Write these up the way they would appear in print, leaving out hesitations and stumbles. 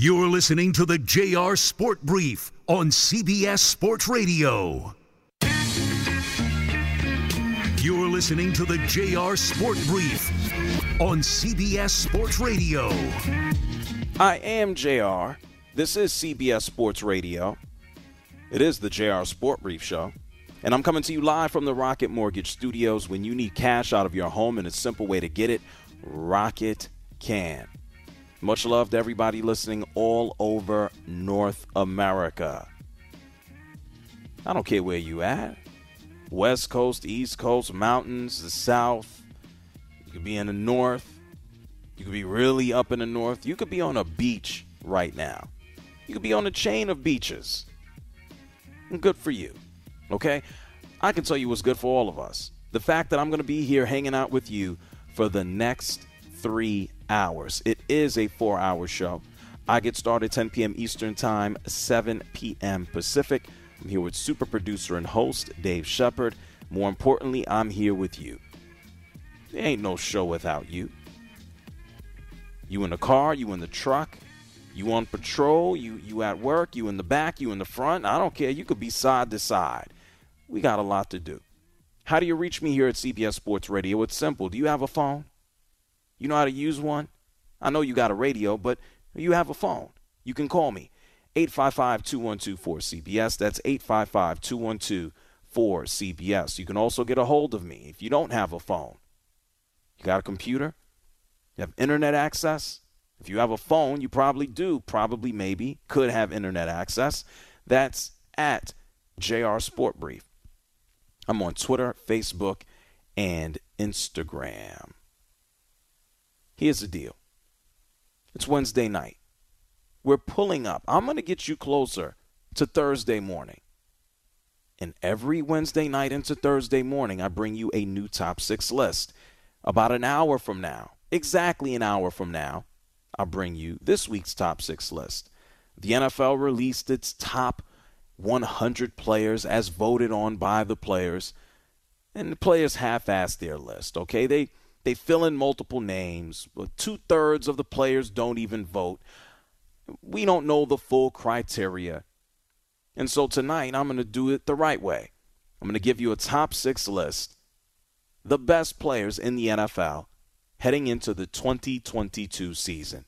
You're listening to the JR Sport Brief on CBS Sports Radio. You're listening to the JR Sport Brief on CBS Sports Radio. I am JR. This is CBS Sports Radio. It is the JR Sport Brief Show. And I'm coming to you live from the Rocket Mortgage Studios. When you need cash out of your home and a simple way to get it, Rocket can. Much love to everybody listening all over North America. I don't care where you at. West Coast, East Coast, mountains, the South. You could be in the North. You could be really up in the North. You could be on a beach right now. You could be on a chain of beaches. Good for you. Okay? I can tell you what's good for all of us. The fact that I'm going to be here hanging out with you for the next 3 hours. It is a 4-hour show. I get started 10 p.m. Eastern Time, 7 p.m. Pacific. I'm here with super producer and host Dave Shepard. More importantly, I'm here with you. There ain't no show without you. You in the car, you in the truck, you on patrol, you at work, you in the back, you in the front. I don't care. You could be side to side. We got a lot to do. How do you reach me here at CBS Sports Radio? It's simple. Do you have a phone? You know how to use one? I know you got a radio, but you have a phone. You can call me. 855-212-4CBS. That's 855-212-4CBS. You can also get a hold of me if you don't have a phone. You got a computer? You have internet access? If you have a phone, you probably do. Probably, maybe, could have internet access. That's at JR Sport Brief. I'm on Twitter, Facebook, and Instagram. Here's the deal. It's Wednesday night. We're pulling up. I'm going to get you closer to Thursday morning. And every Wednesday night into Thursday morning, I bring you a new top 6 list. About an hour from now, exactly an hour from now, I'll bring you this week's top 6 list. The NFL released its top 100 players as voted on by the players. And the players half-assed their list, okay? They fill in multiple names, but 2/3 of the players don't even vote. We don't know the full criteria. And so tonight, I'm going to do it the right way. I'm going to give you a top 6 list, the best players in the NFL heading into the 2022 season.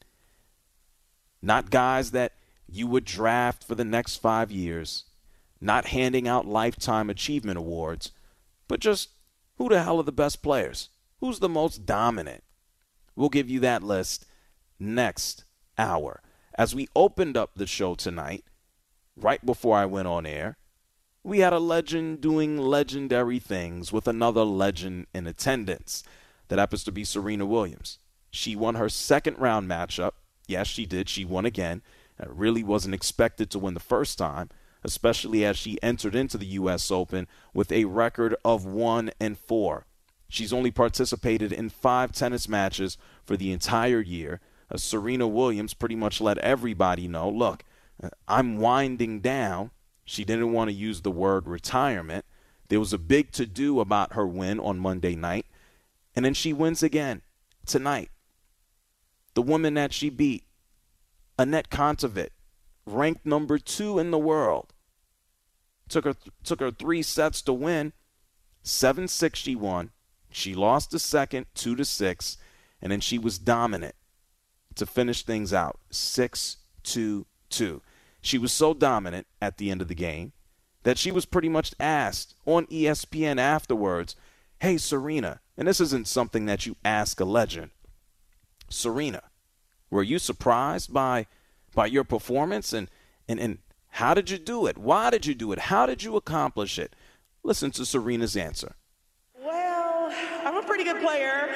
Not guys that you would draft for the next 5 years, not handing out lifetime achievement awards, but just who the hell are the best players? Who's the most dominant? We'll give you that list next hour. As we opened up the show tonight, right before I went on air, we had a legend doing legendary things with another legend in attendance. That happens to be Serena Williams. She won her second-round matchup. Yes, she did. She won again. It really wasn't expected to win the first time, especially as she entered into the U.S. Open with a record of 1-4. She's only participated in 5 tennis matches for the entire year. Serena Williams pretty much let everybody know, look, I'm winding down. She didn't want to use the word retirement. There was a big to-do about her win on Monday night. And then she wins again tonight. The woman that she beat, Anett Kontaveit, ranked number 2 in the world. Took her 3 sets to win. 7-6 she won. She lost the second, 2-6, and then she was dominant to finish things out, 6-2-2. She was so dominant at the end of the game that she was pretty much asked on ESPN afterwards, hey, Serena, and this isn't something that you ask a legend, Serena, were you surprised by your performance? And how did you do it? Why did you do it? How did you accomplish it? Listen to Serena's answer. Well, I'm a pretty good player.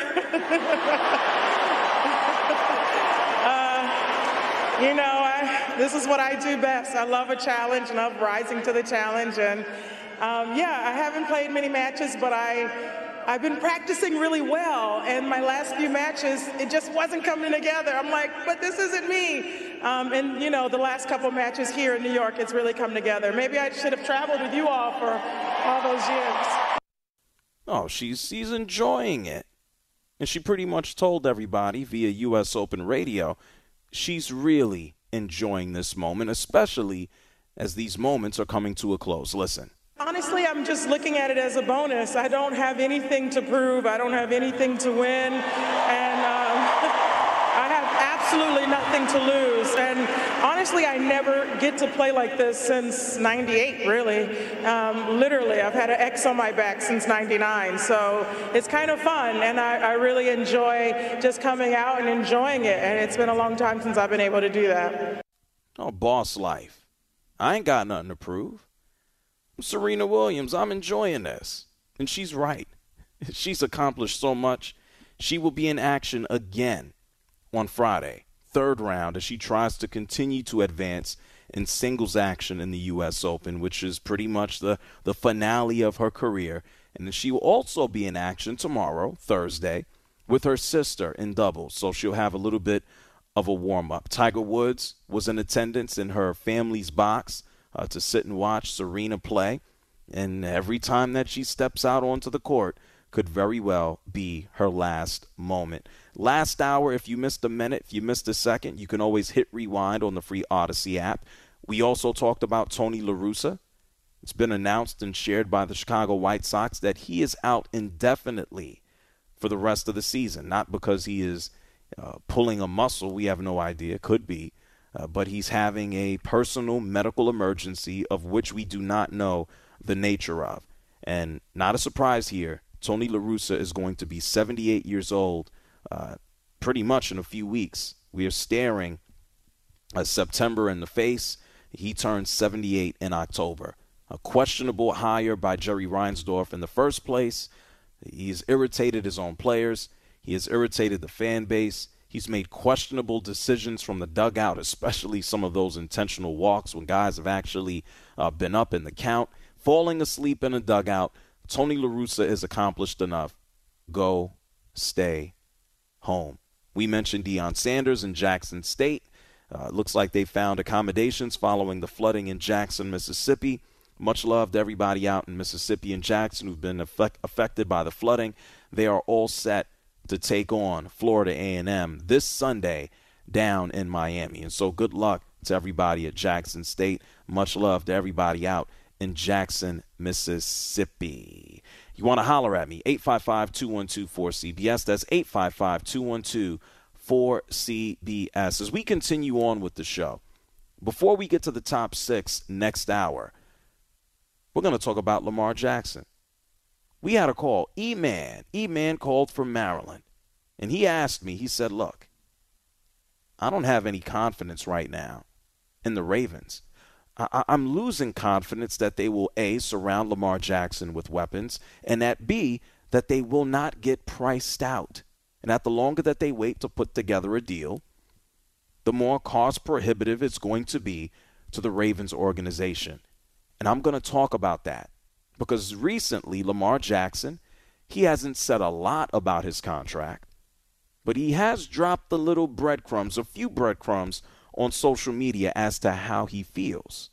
This is what I do best. I love a challenge, love rising to the challenge. And, I haven't played many matches, but I've been practicing really well. And my last few matches, it just wasn't coming together. I'm like, but this isn't me. The last couple matches here in New York, it's really come together. Maybe I should have traveled with you all for all those years. Oh, she's enjoying it. And she pretty much told everybody via U.S. Open Radio, she's really enjoying this moment, especially as these moments are coming to a close. Listen. Honestly, I'm just looking at it as a bonus. I don't have anything to prove. I don't have anything to win. And I have absolutely nothing to lose. And honestly, I never get to play like this since 98, really. Literally, I've had an X on my back since 99. So it's kind of fun. And I really enjoy just coming out and enjoying it. And it's been a long time since I've been able to do that. Oh, boss life. I ain't got nothing to prove. I'm Serena Williams. I'm enjoying this. And she's right. She's accomplished so much. She will be in action again on Friday, third round, as she tries to continue to advance in singles action in the U.S. Open, which is pretty much the finale of her career. And she will also be in action tomorrow, Thursday, with her sister in doubles. So she'll have a little bit of a warm-up. Tiger Woods was in attendance in her family's box to sit and watch Serena play. And every time that she steps out onto the court could very well be her last moment. Last hour, if you missed a minute, if you missed a second, you can always hit rewind on the free Odyssey app. We also talked about Tony La Russa. It's been announced and shared by the Chicago White Sox that he is out indefinitely for the rest of the season, not because he is pulling a muscle, we have no idea, could be, but he's having a personal medical emergency of which we do not know the nature of. And not a surprise here, Tony La Russa is going to be 78 years old pretty much in a few weeks. We are staring at September in the face. He turns 78 in October. A questionable hire by Jerry Reinsdorf in the first place. He's irritated his own players. He has irritated the fan base. He's made questionable decisions from the dugout, especially some of those intentional walks when guys have actually been up in the count. Falling asleep in a dugout, Tony La Russa is accomplished enough. Go, stay home. We mentioned Deion Sanders in Jackson State. Looks like they found accommodations following the flooding in Jackson, Mississippi. Much love to everybody out in Mississippi and Jackson who've been affected by the flooding. They are all set to take on Florida A&M this Sunday down in Miami. And so good luck to everybody at Jackson State. Much love to everybody out in Jackson, Mississippi. You want to holler at me, 855-212-4CBS. That's 855-212-4CBS. As we continue on with the show, before we get to the top six next hour, we're going to talk about Lamar Jackson. We had a call. E-Man called from Maryland. And he asked me, he said, look, I don't have any confidence right now in the Ravens. I'm losing confidence that they will, A, surround Lamar Jackson with weapons, and that, B, that they will not get priced out. And that the longer that they wait to put together a deal, the more cost prohibitive it's going to be to the Ravens organization. And I'm going to talk about that. Because recently, Lamar Jackson, he hasn't said a lot about his contract, but he has dropped the little breadcrumbs, a few breadcrumbs on social media as to how he feels.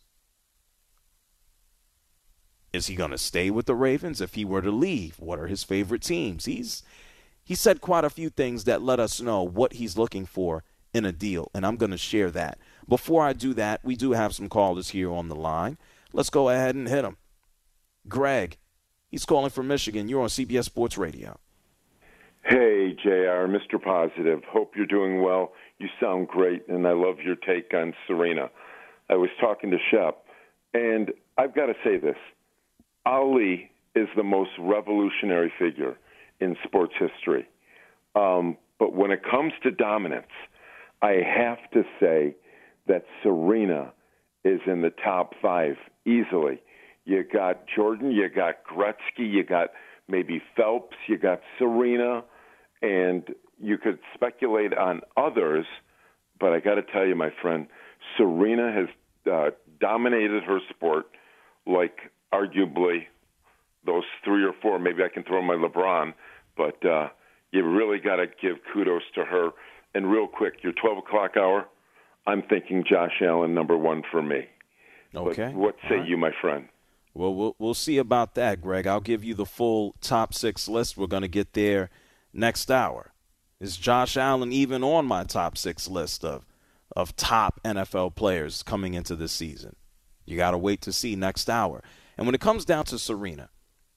Is he going to stay with the Ravens if he were to leave? What are his favorite teams? He said quite a few things that let us know what he's looking for in a deal, and I'm going to share that. Before I do that, we do have some callers here on the line. Let's go ahead and hit them. Greg, he's calling from Michigan. You're on CBS Sports Radio. Hey, JR, Mr. Positive. Hope you're doing well. You sound great, and I love your take on Serena. I was talking to Shep, and I've got to say this. Ali is the most revolutionary figure in sports history. But when it comes to dominance, I have to say that Serena is in the top five easily. You got Jordan, you got Gretzky, you got maybe Phelps, you got Serena, and you could speculate on others, but I got to tell you, my friend, Serena has dominated her sport like arguably those three or four. Maybe I can throw my LeBron, but you really got to give kudos to her. And real quick, your 12 o'clock hour, I'm thinking Josh Allen, number one for me. Okay. But what say you, my friend? Well, we'll see about that, Greg. I'll give you the full top six list. We're going to get there next hour. Is Josh Allen even on my top six list of of top NFL players coming into this season. You got to wait to see next hour. And when it comes down to Serena,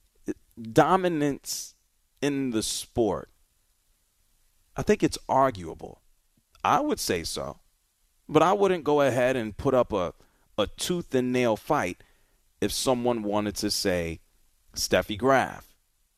dominance in the sport, I think it's arguable. I would say so. But I wouldn't go ahead and put up a tooth and nail fight if someone wanted to say Steffi Graf,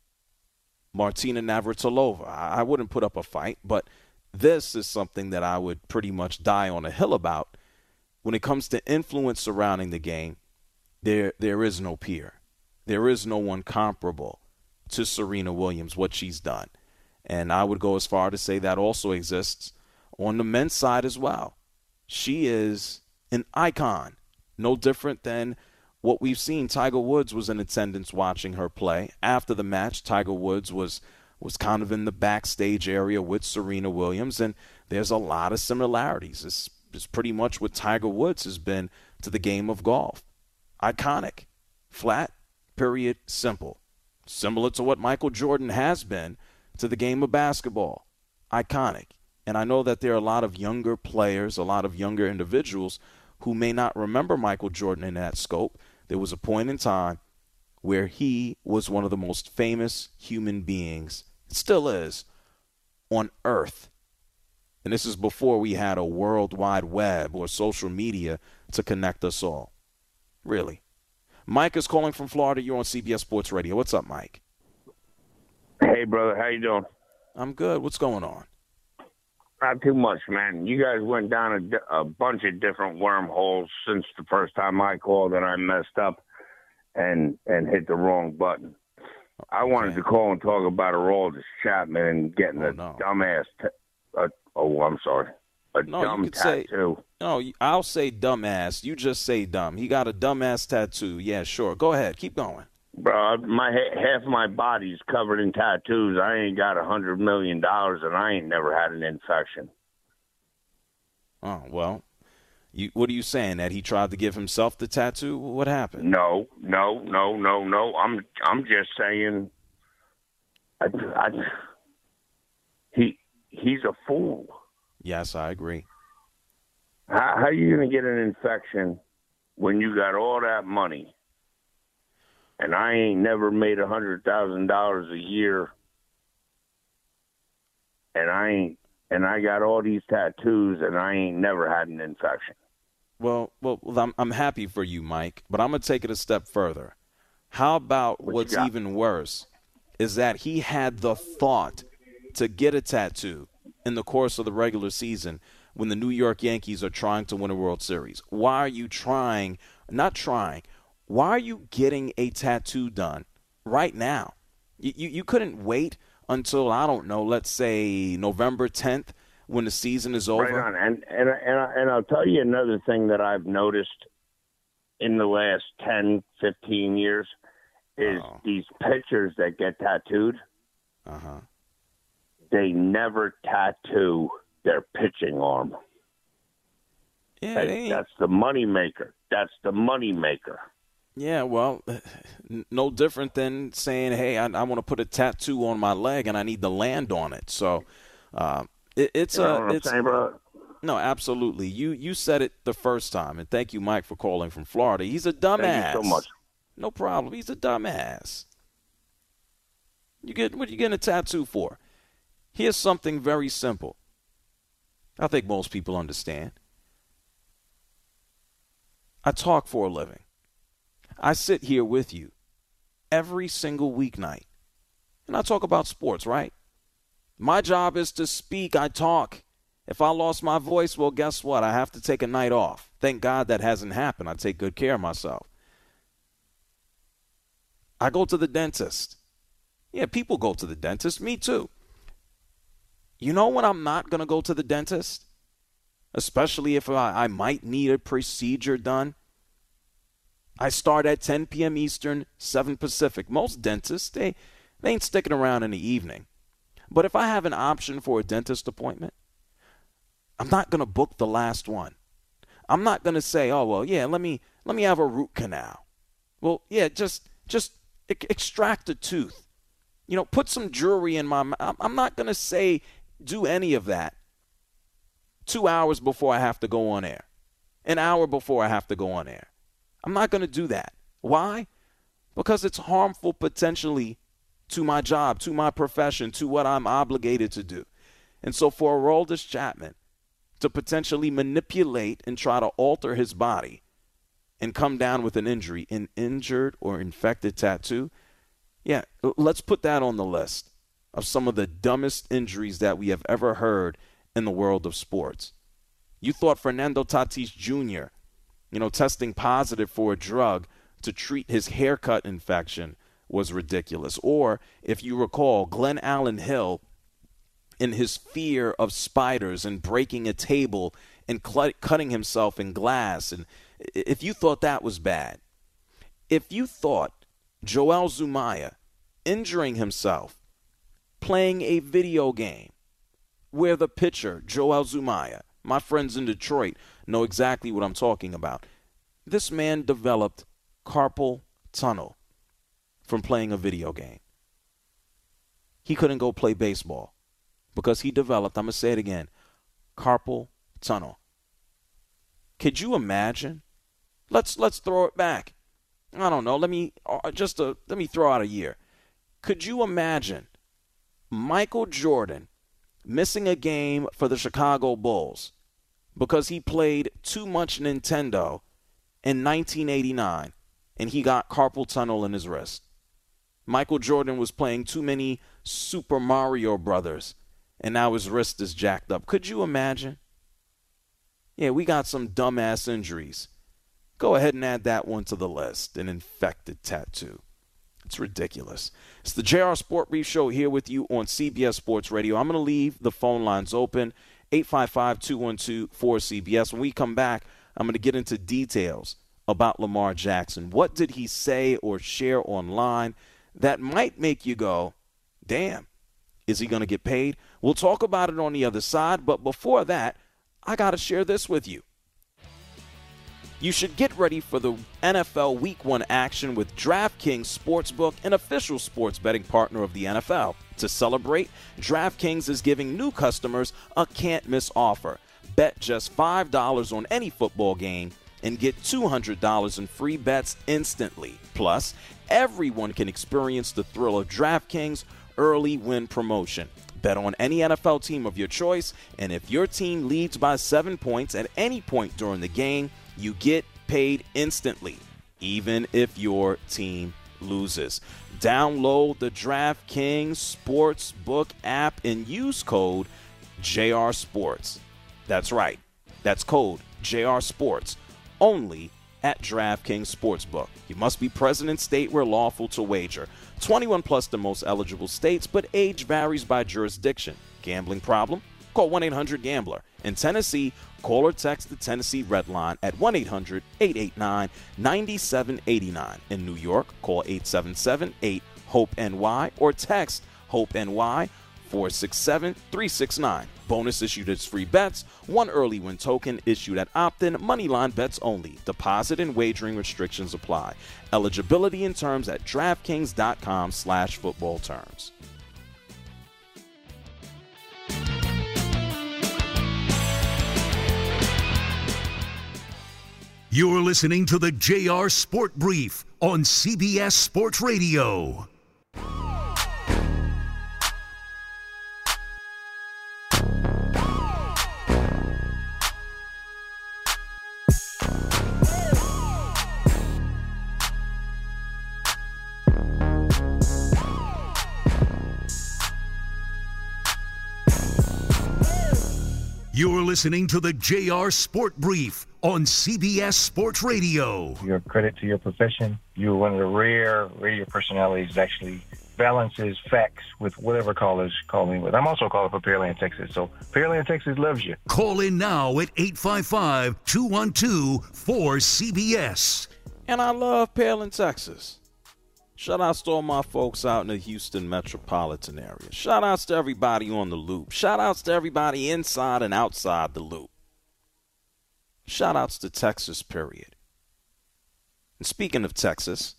Martina Navratilova. I wouldn't put up a fight, but this is something that I would pretty much die on a hill about. When it comes to influence surrounding the game, there is no peer. There is no one comparable to Serena Williams, what she's done. And I would go as far to say that also exists on the men's side as well. She is an icon, no different than what we've seen. Tiger Woods was in attendance watching her play. After the match, Tiger Woods was kind of in the backstage area with Serena Williams, and there's a lot of similarities. It's pretty much what Tiger Woods has been to the game of golf. Iconic. Flat, period, simple. Similar to what Michael Jordan has been to the game of basketball. Iconic. And I know that there are a lot of younger players, a lot of younger individuals who may not remember Michael Jordan in that scope. There was a point in time where he was one of the most famous human beings, still is, on earth. And this is before we had a World Wide Web or social media to connect us all. Really. Mike is calling from Florida. You're on CBS Sports Radio. What's up, Mike? Hey, brother. How you doing? I'm good. What's going on? Not too much, man. You guys went down a bunch of different wormholes since the first time I called and I messed up and hit the wrong button. I wanted to call and talk about Aroldis Chapman and getting dumbass I'm sorry. Dumb tattoo. I'll say dumbass. You just say dumb. He got a dumbass tattoo. Yeah, sure. Go ahead. Keep going. Bro, half my body's covered in tattoos. I ain't got $100 million, and I ain't never had an infection. Oh, well, what are you saying, that he tried to give himself the tattoo? What happened? No. I'm just saying he's a fool. Yes, I agree. How are you going to get an infection when you got all that money? And I ain't never made $100,000 a year, and I got all these tattoos, and I ain't never had an infection. Well, I'm happy for you, Mike, but I'm gonna take it a step further. How about what's even worse is that he had the thought to get a tattoo in the course of the regular season when the New York Yankees are trying to win a World Series. Why are you Why are you getting a tattoo done right now? You couldn't wait until, I don't know, let's say November 10th when the season is over. Right on. And I'll tell you another thing that I've noticed in the last 10, 15 years is these pitchers that get tattooed, they never tattoo their pitching arm. Yeah, that's the money maker. That's the money maker. Yeah, well, no different than saying, hey, I want to put a tattoo on my leg and I need to land on it. So it's no, absolutely. You said it the first time, and thank you, Mike, for calling from Florida. He's a dumbass. Thank you so much. No problem. He's a dumbass. What are you getting a tattoo for? Here's something very simple. I think most people understand. I talk for a living. I sit here with you every single weeknight, and I talk about sports, right? My job is to speak. I talk. If I lost my voice, well, guess what? I have to take a night off. Thank God that hasn't happened. I take good care of myself. I go to the dentist. Yeah, people go to the dentist. Me too. You know when I'm not going to go to the dentist? Especially if I might need a procedure done. I start at 10 p.m. Eastern, 7 Pacific. Most dentists, they ain't sticking around in the evening. But if I have an option for a dentist appointment, I'm not going to book the last one. I'm not going to say, oh, well, yeah, let me have a root canal. Well, yeah, just extract a tooth. You know, put some jewelry in my mouth. I'm not going to say do any of that 2 hours before I have to go on air, an hour before I have to go on air. I'm not going to do that. Why? Because it's harmful potentially to my job, to my profession, to what I'm obligated to do. And so for Aroldis Chapman to potentially manipulate and try to alter his body and come down with an injury, an injured or infected tattoo, yeah, let's put that on the list of some of the dumbest injuries that we have ever heard in the world of sports. You thought Fernando Tatis Jr., testing positive for a drug to treat his haircut infection was ridiculous. Or, if you recall, Glenn Allen Hill, in his fear of spiders and breaking a table and cutting himself in glass, and if you thought that was bad, if you thought Joel Zumaya injuring himself playing a video game where the pitcher, Joel Zumaya, my friends in Detroit know exactly what I'm talking about. This man developed carpal tunnel from playing a video game. He couldn't go play baseball because he developed, I'm going to say it again, carpal tunnel. Could you imagine? Let's throw it back. I don't know. Let me throw out a year. Could you imagine Michael Jordan missing a game for the Chicago Bulls because he played too much Nintendo in 1989 and he got carpal tunnel in his wrist? Michael Jordan was playing too many Super Mario Brothers and now his wrist is jacked up. Could you imagine? Yeah, we got some dumbass injuries. Go ahead and add that one to the list, an infected tattoo. It's ridiculous. It's the JR Sport Brief Show here with you on CBS Sports Radio. I'm going to leave the phone lines open, 855-212-4CBS. When we come back, I'm going to get into details about Lamar Jackson. What did he say or share online that might make you go, damn, is he going to get paid? We'll talk about it on the other side, but before that, I got to share this with you. You should get ready for the NFL Week 1 action with DraftKings Sportsbook, an official sports betting partner of the NFL. To celebrate, DraftKings is giving new customers a can't-miss offer. Bet just $5 on any football game and get $200 in free bets instantly. Plus, everyone can experience the thrill of DraftKings early win promotion. Bet on any NFL team of your choice, and if your team leads by 7 points at any point during the game, you get paid instantly, even if your team loses. Download the DraftKings Sportsbook app and use code JRSports. That's right. That's code JRSports. Only at DraftKings Sportsbook. You must be present in state where lawful to wager. 21 plus in most eligible states, but age varies by jurisdiction. Gambling problem? Call 1-800-GAMBLER. In Tennessee, call or text the Tennessee Red Line at 1-800-889-9789. In New York, call 877-8-HOPE-NY or text HOPE-NY 467-369. Bonus issued as free bets. One early win token issued at opt-in. Moneyline bets only. Deposit and wagering restrictions apply. Eligibility and terms at DraftKings.com/football terms. You're listening to the JR Sport Brief on CBS Sports Radio. You're listening to the JR Sport Brief on CBS Sports Radio. Your credit to your profession. You're one of the rare radio personalities that actually balances facts with whatever callers call in with. I'm also calling for Pearland, Texas. So Pearland, Texas loves you. Call in now at 855-212-4CBS. And I love Pearland, Texas. Shout outs to all my folks out in the Houston metropolitan area. Shout outs to everybody on the loop. Shout outs to everybody inside and outside the loop. Shout outs to Texas, period. And speaking of Texas,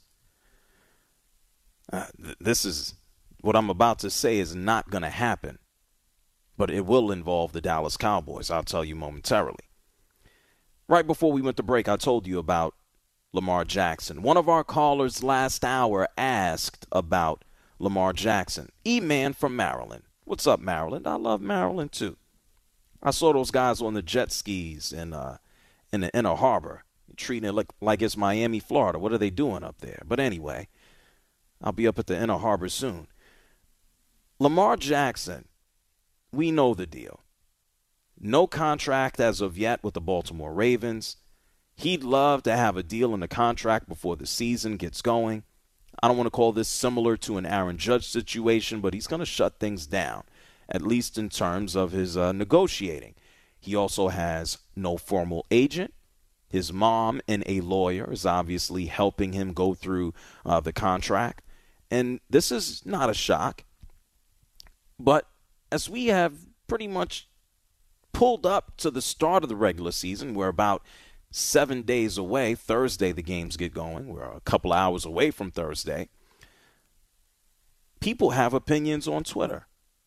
this is what I'm about to say is not going to happen. but it will involve the Dallas Cowboys. I'll tell you momentarily. Right before we went to break, I told you about Lamar Jackson. One of our callers last hour asked about Lamar Jackson. E-Man from Maryland. What's up, Maryland? I love Maryland, too. I saw those guys on the jet skis in the Inner Harbor, treating it like it's Miami, Florida. What are they doing up there? But anyway, I'll be up at the Inner Harbor soon. Lamar Jackson, we know the deal. No contract as of yet with the Baltimore Ravens. He'd love to have a deal in the contract before the season gets going. I don't want to call this similar to an Aaron Judge situation, but he's going to shut things down, at least in terms of his negotiating. He also has no formal agent. His mom and a lawyer is obviously helping him go through the contract. And this is not a shock. But as we have pretty much pulled up to the start of the regular season, we're about 7 days away. Thursday, the games get going. We're a couple hours away from Thursday. People have opinions on Twitter.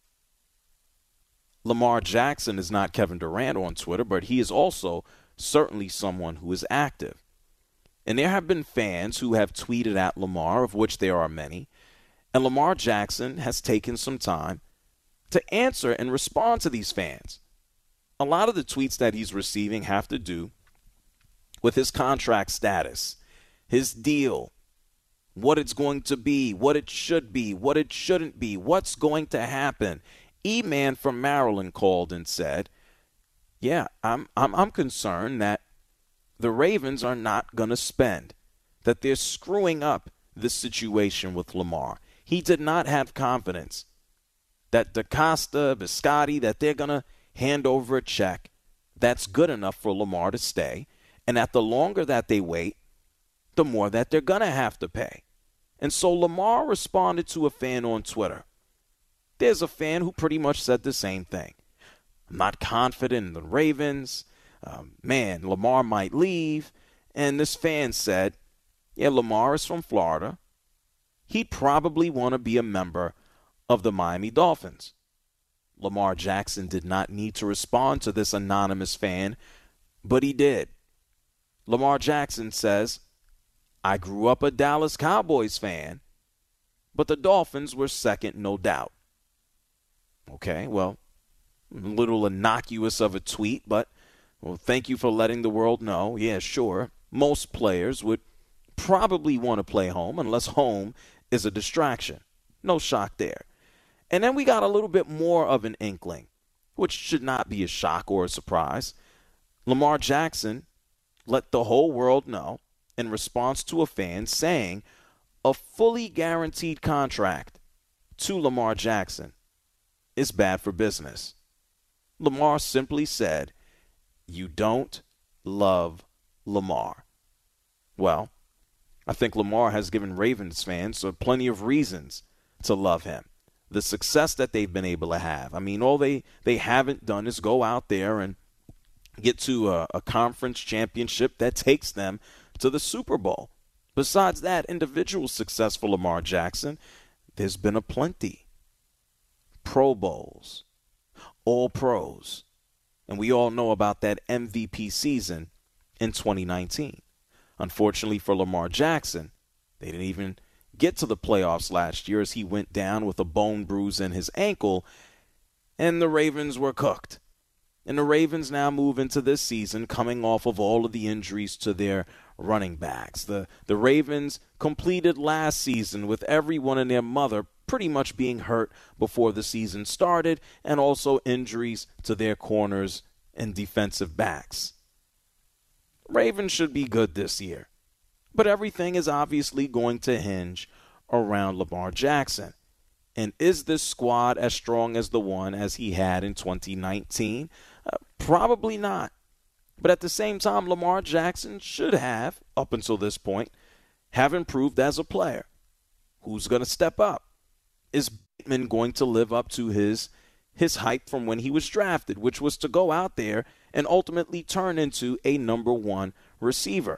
Lamar Jackson is not Kevin Durant on Twitter, but he is also certainly someone who is active. And there have been fans who have tweeted at Lamar, of which there are many, and Lamar Jackson has taken some time to answer and respond to these fans. A lot of the tweets that he's receiving have to do with his contract status, his deal, what it's going to be, what it should be, what it shouldn't be, what's going to happen. E-Man from Maryland called and said, yeah, I'm concerned that the Ravens are not going to spend, that they're screwing up this situation with Lamar. He did not have confidence that DaCosta, Biscotti, that they're going to hand over a check that's good enough for Lamar to stay, and that the longer that they wait, the more that they're going to have to pay. And so Lamar responded to a fan on Twitter. There's a fan who pretty much said the same thing. I'm not confident in the Ravens. Lamar might leave. And this fan said, yeah, Lamar is from Florida. He'd probably want to be a member of the Miami Dolphins. Lamar Jackson did not need to respond to this anonymous fan, but he did. Lamar Jackson says, I grew up a Dallas Cowboys fan, but the Dolphins were second, no doubt. Okay, well, a little innocuous of a tweet, but thank you for letting the world know. Yeah, sure, most players would probably want to play home unless home is a distraction. No shock there. And then we got a little bit more of an inkling, which should not be a shock or a surprise. Lamar Jackson let the whole world know in response to a fan saying a fully guaranteed contract to Lamar Jackson is bad for business. Lamar simply said, you don't love Lamar. Well, I think Lamar has given Ravens fans plenty of reasons to love him. The success that they've been able to have. I mean, all they haven't done is go out there and get to a conference championship that takes them to the Super Bowl. Besides that, individual success for Lamar Jackson, there's been aplenty. Pro Bowls, All Pros, and we all know about that MVP season in 2019. Unfortunately for Lamar Jackson, they didn't even get to the playoffs last year as he went down with a bone bruise in his ankle, and the Ravens were cooked. And the Ravens now move into this season coming off of all of the injuries to their running backs. The Ravens completed last season with everyone and their mother pretty much being hurt before the season started, and also injuries to their corners and defensive backs. Ravens should be good this year, but everything is obviously going to hinge around Lamar Jackson. And is this squad as strong as the one as he had in 2019? Probably not. But at the same time, Lamar Jackson should have, up until this point, have improved as a player. Who's going to step up? Is Bateman going to live up to his hype from when he was drafted, which was to go out there and ultimately turn into a number one receiver?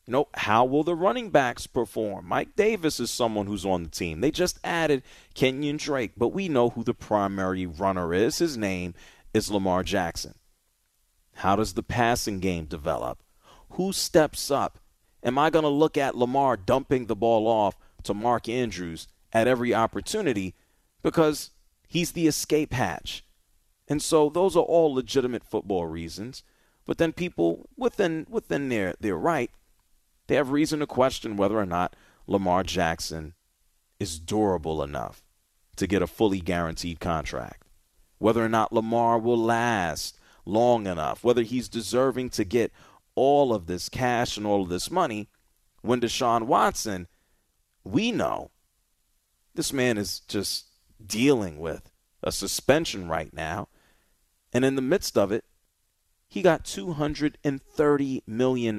How will the running backs perform? Mike Davis is someone who's on the team. They just added Kenyon Drake, but we know who the primary runner is. His name is Lamar Jackson. How does the passing game develop? Who steps up? Am I going to look at Lamar dumping the ball off to Mark Andrews at every opportunity because he's the escape hatch? And so those are all legitimate football reasons. But then people within their right, they have reason to question whether or not Lamar Jackson is durable enough to get a fully guaranteed contract, whether or not Lamar will last long enough, whether he's deserving to get all of this cash and all of this money when Deshaun Watson, we know this man is just dealing with a suspension right now. And in the midst of it, he got $230 million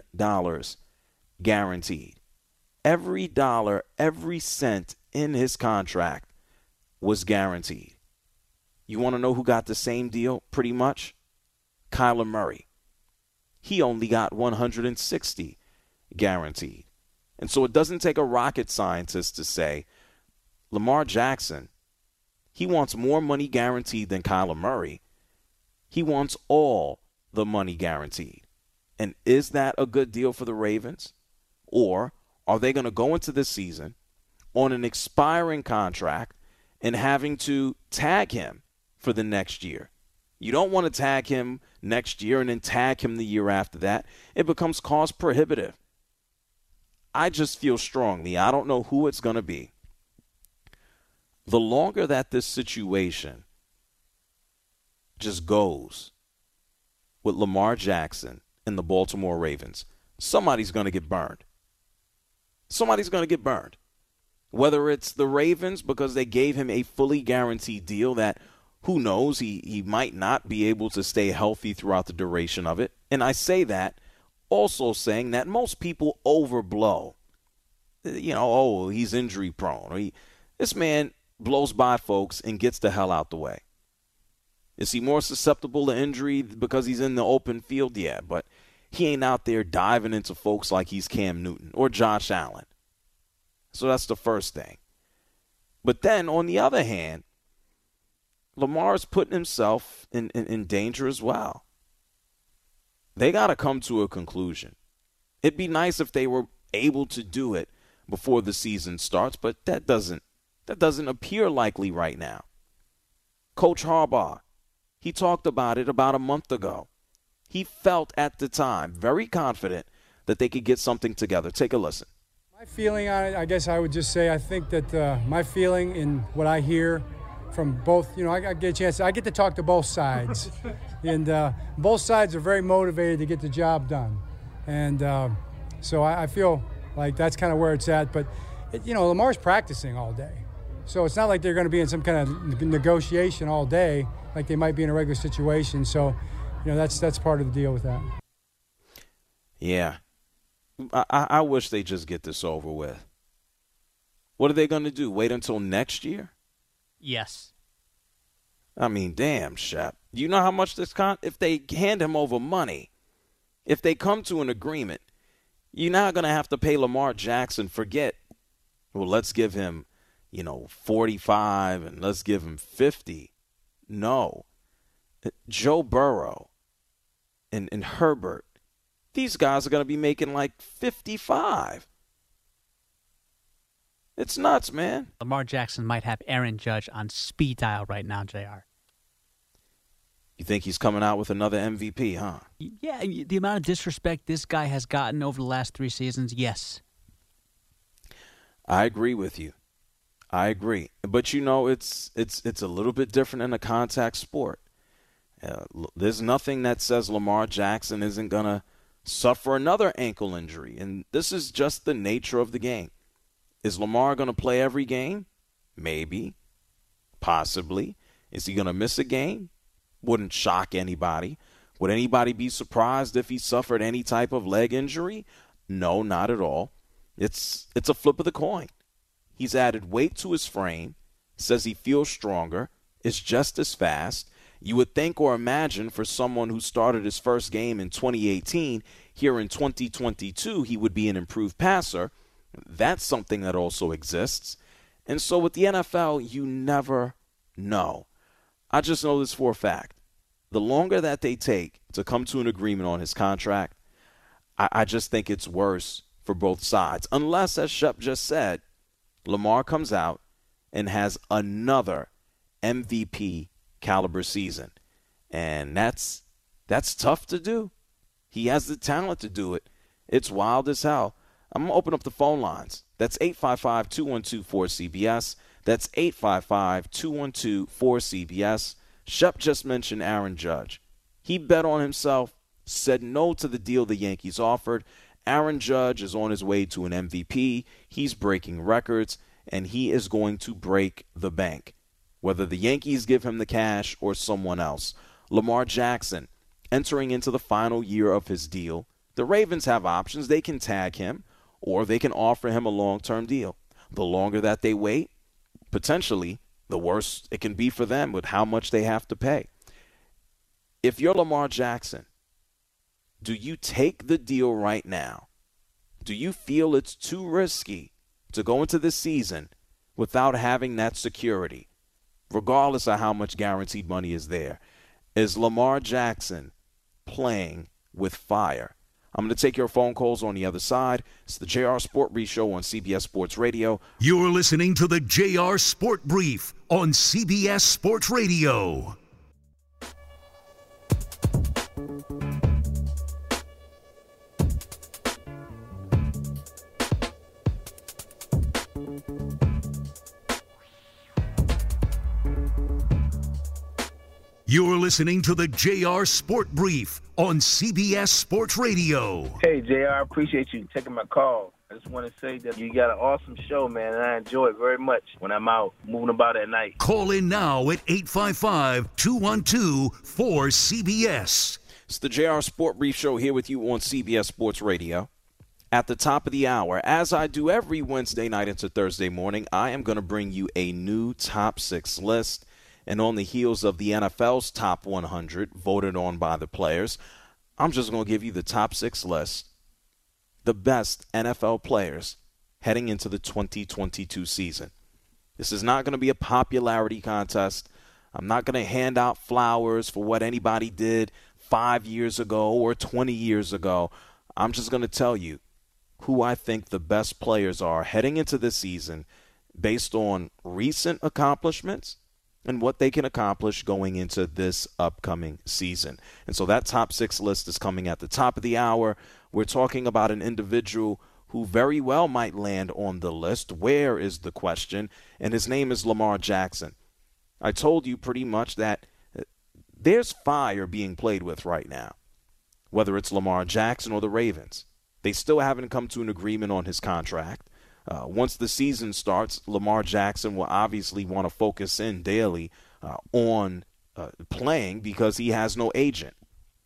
guaranteed. Every dollar, every cent in his contract was guaranteed. You want to know who got the same deal pretty much? Kyler Murray. He only got $160 guaranteed. And so it doesn't take a rocket scientist to say Lamar Jackson, he wants more money guaranteed than Kyler Murray. He wants all the money guaranteed. And is that a good deal for the Ravens? Or are they going to go into this season on an expiring contract and having to tag him for the next year? You don't want to tag him next year and then tag him the year after that. It becomes cost prohibitive. I just feel strongly, I don't know who it's going to be. The longer that this situation just goes with Lamar Jackson and the Baltimore Ravens, somebody's going to get burned. Somebody's going to get burned. Whether it's the Ravens because they gave him a fully guaranteed deal that, who knows, he might not be able to stay healthy throughout the duration of it. And I say that also saying that most people overblow. He's injury prone. This man blows by folks and gets the hell out the way. Is he more susceptible to injury because he's in the open field? Yeah, but he ain't out there diving into folks like he's Cam Newton or Josh Allen. So that's the first thing. But then, on the other hand, Lamar's putting himself in danger as well. They got to come to a conclusion. It'd be nice if they were able to do it before the season starts, but that doesn't appear likely right now. Coach Harbaugh, he talked about it about a month ago. He felt at the time very confident that they could get something together. Take a listen. My feeling on it, I guess I would just say I think that my feeling in what I hear from both, I get a chance, I get to talk to both sides. And both sides are very motivated to get the job done. And so I feel like that's kind of where it's at. But, Lamar's practicing all day. So it's not like they're going to be in some kind of negotiation all day like they might be in a regular situation. So, that's part of the deal with that. Yeah. I wish they just get this over with. What are they going to do? Wait until next year? Yes. I mean, damn, Shep. You know how much this if they hand him over money, if they come to an agreement, you're not going to have to pay Lamar Jackson. Forget, well, let's give him, 45 and let's give him 50. No. Joe Burrow and Herbert, these guys are going to be making like 55. It's nuts, man. Lamar Jackson might have Aaron Judge on speed dial right now, JR. You think he's coming out with another MVP, huh? Yeah, the amount of disrespect this guy has gotten over the last 3 seasons, yes. I agree with you. I agree. But, it's a little bit different in a contact sport. There's nothing that says Lamar Jackson isn't going to suffer another ankle injury. And this is just the nature of the game. Is Lamar going to play every game? Maybe. Possibly. Is he going to miss a game? Wouldn't shock anybody. Would anybody be surprised if he suffered any type of leg injury? No, not at all. It's a flip of the coin. He's added weight to his frame, says he feels stronger, is just as fast. You would think or imagine for someone who started his first game in 2018, here in 2022, he would be an improved passer. That's something that also exists. And so with the NFL, you never know. I just know this for a fact. The longer that they take to come to an agreement on his contract, I just think it's worse for both sides. Unless, as Shep just said, Lamar comes out and has another MVP caliber season. And that's tough to do. He has the talent to do it. It's wild as hell. I'm going to open up the phone lines. That's 855-212-4CBS. That's 855-212-4CBS. Shep just mentioned Aaron Judge. He bet on himself, said no to the deal the Yankees offered. Aaron Judge is on his way to an MVP. He's breaking records, and he is going to break the bank, whether the Yankees give him the cash or someone else. Lamar Jackson, entering into the final year of his deal. The Ravens have options. They can tag him, or they can offer him a long-term deal. The longer that they wait, potentially, the worse it can be for them with how much they have to pay. If you're Lamar Jackson, do you take the deal right now? Do you feel it's too risky to go into this season without having that security, regardless of how much guaranteed money is there? Is Lamar Jackson playing with fire? I'm going to take your phone calls on the other side. It's the JR Sport Brief Show on CBS Sports Radio. You're listening to the JR Sport Brief on CBS Sports Radio. You're listening to the JR Sport Brief on CBS Sports Radio. Hey, JR, I appreciate you taking my call. I just want to say that you got an awesome show, man, and I enjoy it very much when I'm out moving about at night. Call in now at 855-212-4CBS. It's the JR Sport Brief Show here with you on CBS Sports Radio. At the top of the hour, as I do every Wednesday night into Thursday morning, I am going to bring you a new top 6 list. And on the heels of the NFL's top 100 voted on by the players, I'm just going to give you the top 6 list. The best NFL players heading into the 2022 season. This is not going to be a popularity contest. I'm not going to hand out flowers for what anybody did 5 years ago or 20 years ago. I'm just going to tell you who I think the best players are heading into this season based on recent accomplishments and what they can accomplish going into this upcoming season. And so that top 6 list is coming at the top of the hour. We're talking about an individual who very well might land on the list. Where is the question? And his name is Lamar Jackson. I told you pretty much that there's fire being played with right now, whether it's Lamar Jackson or the Ravens. They still haven't come to an agreement on his contract. Once the season starts, Lamar Jackson will obviously want to focus in daily on playing because he has no agent.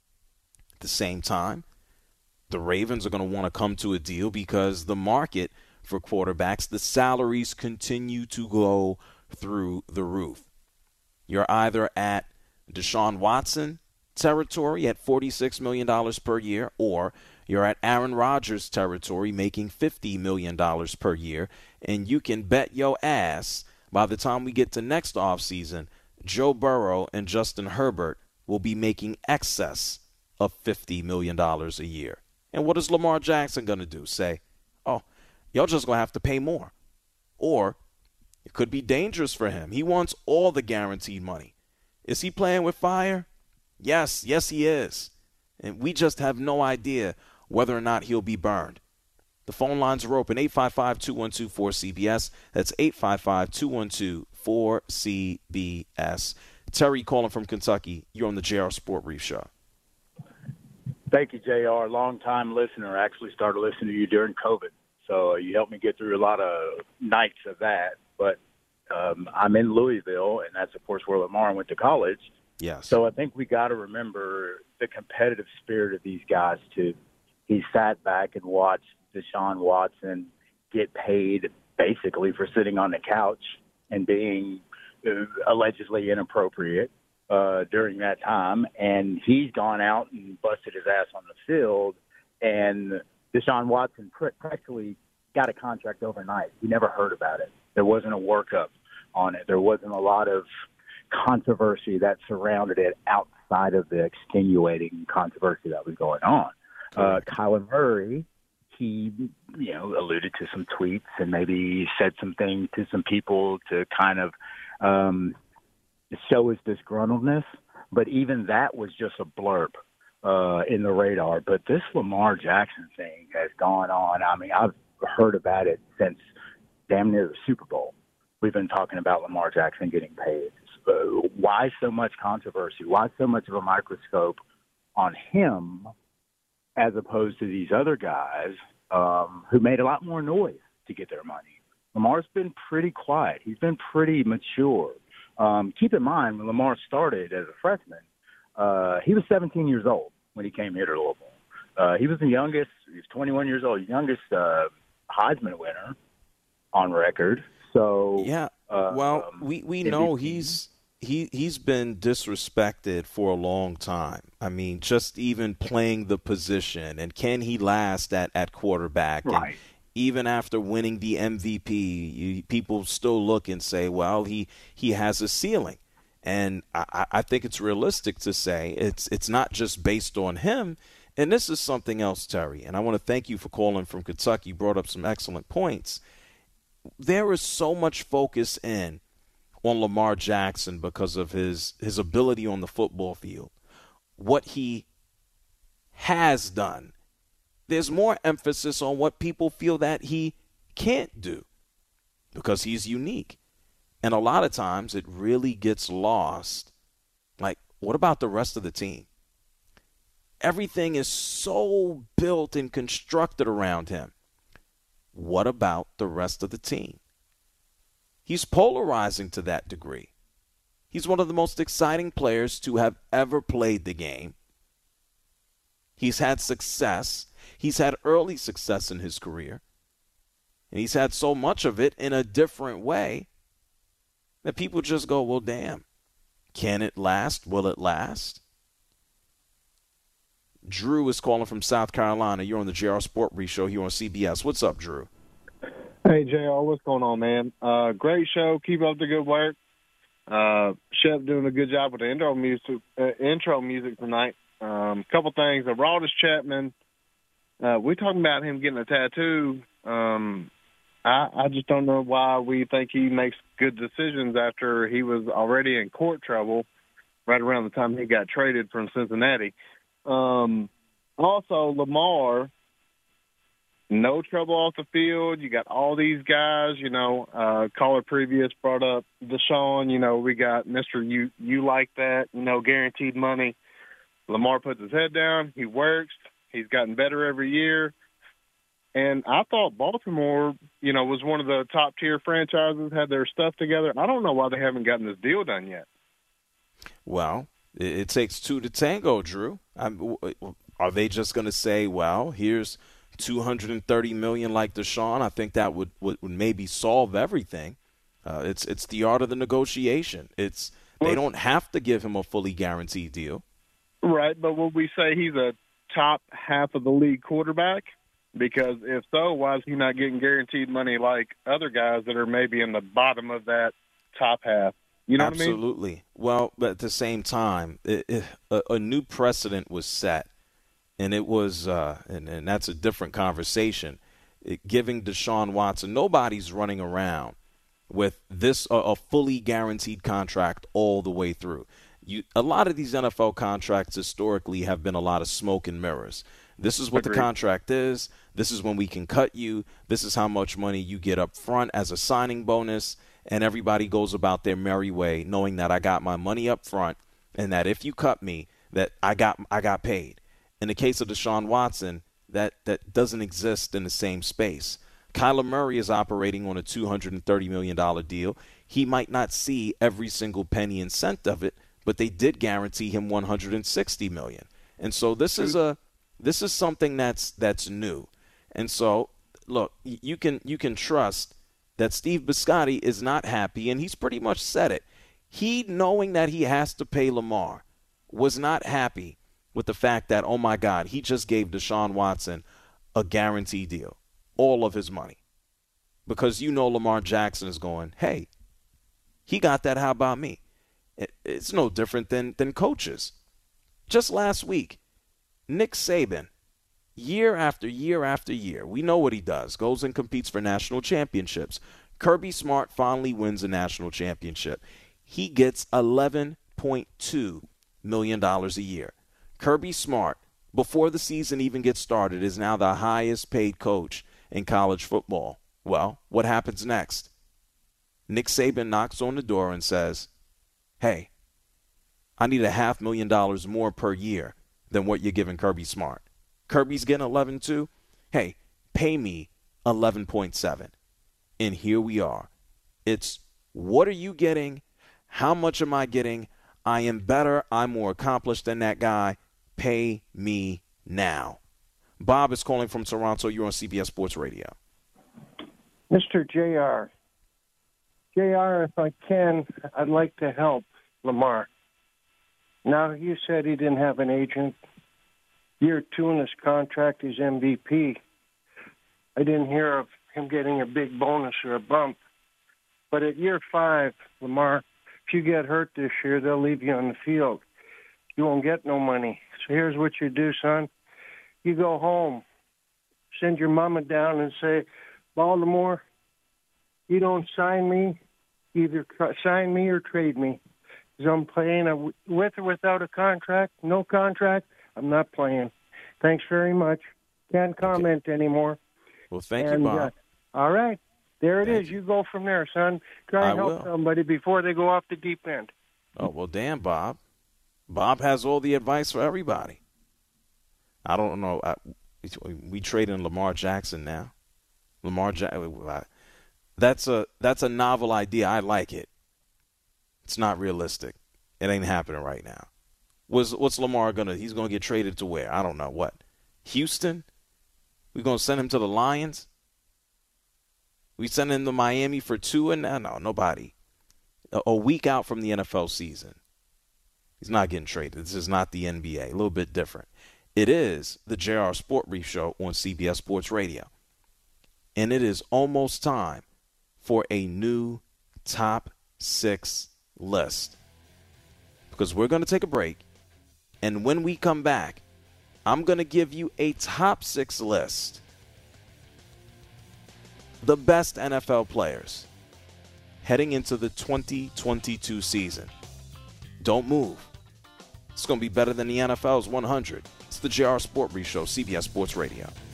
At the same time, the Ravens are going to want to come to a deal because the market for quarterbacks, the salaries continue to go through the roof. You're either at Deshaun Watson territory at $46 million per year, or you're at Aaron Rodgers territory making $50 million per year, and you can bet your ass by the time we get to next offseason, Joe Burrow and Justin Herbert will be making excess of $50 million a year. And what is Lamar Jackson going to do? Say, oh, y'all just going to have to pay more. Or it could be dangerous for him. He wants all the guaranteed money. Is he playing with fire? Yes, he is. And we just have no idea whether or not he'll be burned. The phone lines are open, 855-212-4CBS. That's 855-212-4CBS. Terry calling from Kentucky. You're on the JR Sport Brief Show. Thank you, JR. Long-time listener. I actually started listening to you during COVID. So you helped me get through a lot of nights of that. But I'm in Louisville, and that's, of course, where Lamar went to college. Yes. So I think we got to remember the competitive spirit of these guys, too. He sat back and watched Deshaun Watson get paid basically for sitting on the couch and being allegedly inappropriate. during that time, and he's gone out and busted his ass on the field. And Deshaun Watson practically got a contract overnight. We never heard about it. There wasn't a workup on it. There wasn't a lot of controversy that surrounded it outside of the extenuating controversy that was going on. Kyler Murray, he, alluded to some tweets and maybe said some things to some people to kind of show his disgruntledness. But even that was just a blurb in the radar. But this Lamar Jackson thing has gone on. I mean, I've heard about it since damn near the Super Bowl. We've been talking about Lamar Jackson getting paid. Why so much controversy? Why so much of a microscope on him as opposed to these other guys who made a lot more noise to get their money? Lamar's been pretty quiet. He's been pretty mature. Keep in mind, when Lamar started as a freshman, he was 17 years old when he came here to Louisville. He was the youngest. He was 21 years old, youngest Heisman winner on record. So yeah, we know he's been disrespected for a long time. I mean, just even playing the position, and can he last at quarterback? Right. And even after winning the MVP, people still look and say, well, he has a ceiling. And I think it's realistic to say it's not just based on him. And this is something else, Terry, and I want to thank you for calling from Kentucky. You brought up some excellent points. There is so much focus on Lamar Jackson because of his ability on the football field, what he has done. There's more emphasis on what people feel that he can't do because he's unique. And a lot of times it really gets lost. Like, what about the rest of the team? Everything is so built and constructed around him. What about the rest of the team? He's polarizing to that degree. He's one of the most exciting players to have ever played the game. He's had success. He's had early success in his career. And he's had so much of it in a different way that people just go, well, damn, can it last? Will it last? Drew is calling from South Carolina. You're on the JR Sport Brief Show here on CBS. What's up, Drew? Hey, JR, what's going on, man? Great show. Keep up the good work. Shep doing a good job with the intro music tonight. Couple things. Aroldis Chapman, we're talking about him getting a tattoo. I just don't know why we think he makes good decisions after he was already in court trouble right around the time he got traded from Cincinnati. Also, Lamar, no trouble off the field. You got all these guys, caller previous brought up Deshaun, we got Mr. You like that, guaranteed money. Lamar puts his head down. He works. He's gotten better every year. And I thought Baltimore, was one of the top-tier franchises, had their stuff together. I don't know why they haven't gotten this deal done yet. Well, it takes two to tango, Drew. Are they just going to say, well, here's $230 million like Deshaun? I think that would maybe solve everything. It's the art of the negotiation. They don't have to give him a fully guaranteed deal. Right, but would we say he's a top half of the league quarterback? Because if so, why is he not getting guaranteed money like other guys that are maybe in the bottom of that top half? You know what I mean? Absolutely. Well, but at the same time, a new precedent was set, and it was, and that's a different conversation. Giving Deshaun Watson, nobody's running around with this a fully guaranteed contract all the way through. A lot of these NFL contracts historically have been a lot of smoke and mirrors. This is what the contract is. This is when we can cut you. This is how much money you get up front as a signing bonus. And everybody goes about their merry way knowing that I got my money up front and that if you cut me, that I got paid. In the case of Deshaun Watson, that doesn't exist in the same space. Kyler Murray is operating on a $230 million deal. He might not see every single penny and cent of it, but they did guarantee him $160 million. And so this is something that's new. And so, look, you can trust that Steve Bisciotti is not happy, and he's pretty much said it. He, knowing that he has to pay Lamar, was not happy with the fact that, oh, my God, he just gave Deshaun Watson a guarantee deal, all of his money. Because Lamar Jackson is going, hey, he got that, how about me? It's no different than coaches. Just last week, Nick Saban, year after year after year, we know what he does, goes and competes for national championships. Kirby Smart finally wins a national championship. He gets $11.2 million a year. Kirby Smart, before the season even gets started, is now the highest paid coach in college football. Well, what happens next? Nick Saban knocks on the door and says, hey, I need $500,000 more per year than what you're giving Kirby Smart. Kirby's getting 11.2. Hey, pay me 11.7. And here we are. It's, what are you getting? How much am I getting? I am better. I'm more accomplished than that guy. Pay me now. Bob is calling from Toronto. You're on CBS Sports Radio. Mr. JR. JR, if I can, I'd like to help Lamar. Now, you said he didn't have an agent. Year 2 in his contract, he's MVP. I didn't hear of him getting a big bonus or a bump. But at year 5, Lamar, if you get hurt this year, they'll leave you on the field. You won't get no money. So here's what you do, son. You go home, send your mama down and say, Baltimore, you don't sign me, either sign me or trade me. Because I'm playing with or without a contract, no contract, I'm not playing. Thanks very much. Can't comment anymore. Well, thank you, Bob. All right. There it is. You go from there, son. Try and help somebody before they go off the deep end. Oh, well, damn, Bob. Bob has all the advice for everybody. I don't know. We trade in Lamar Jackson now. That's a novel idea. I like it. It's not realistic. It ain't happening right now. What's Lamar gonna? He's gonna get traded to where? I don't know. What? Houston? We gonna send him to the Lions? We send him to Miami for Tua? No, nobody. A week out from the NFL season. He's not getting traded. This is not the NBA. A little bit different. It is the JR Sport Brief Show on CBS Sports Radio. And it is almost time for a new top 6 list. Because we're going to take a break. And when we come back, I'm going to give you a top 6 list. The best NFL players heading into the 2022 season. Don't move. It's going to be better than the NFL's 100. It's the JR Sport Brief Show, CBS Sports Radio.